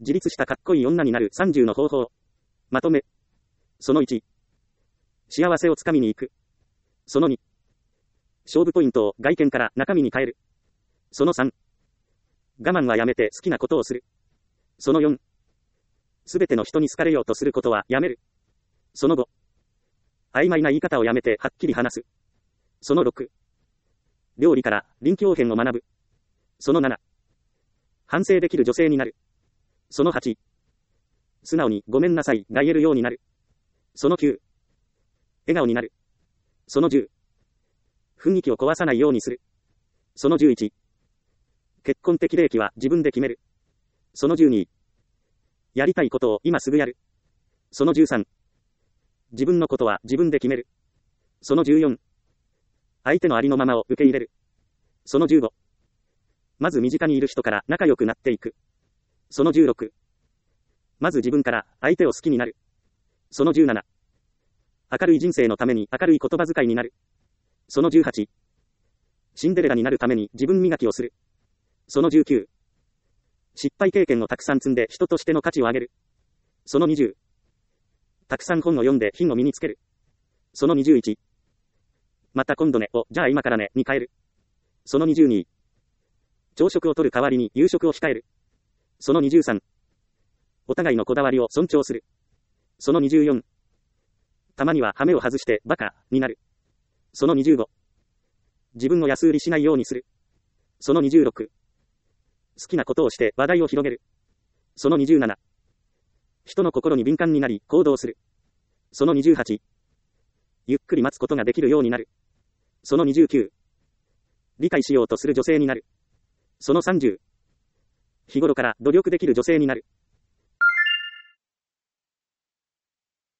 自立したかっこいい女になる30の方法。まとめ。その1。幸せをつかみに行く。その2。勝負ポイントを外見から中身に変える。その3。我慢はやめて好きなことをする。その4。すべての人に好かれようとすることはやめる。その5。曖昧な言い方をやめてはっきり話す。その6。料理から臨機応変を学ぶ。その7。反省できる女性になる。その8。素直にごめんなさいが言えるようになる。その9。笑顔になる。その10。雰囲気を壊さないようにする。その11。結婚適齢期は自分で決める。その12。やりたいことを今すぐやる。その13。自分のことは自分で決める。その14。相手のありのままを受け入れる。その15。まず身近にいる人から仲良くなっていく。その16。まず自分から相手を好きになる。その17。明るい人生のために明るい言葉遣いになる。その18。シンデレラになるために自分磨きをする。その19。失敗経験をたくさん積んで人としての価値を上げる。その20。たくさん本を読んで品を身につける。その21。また今度ねを、じゃあ今からねに変える。その22。朝食を取る代わりに夕食を控える。その23。お互いのこだわりを尊重する。その24。たまには羽目を外してバカになる。その25。自分を安売りしないようにする。その26。好きなことをして話題を広げる。その27。人の心に敏感になり行動する。その28。ゆっくり待つことができるようになる。その29。理解しようとする女性になる。その30。日頃から努力できる女性になる。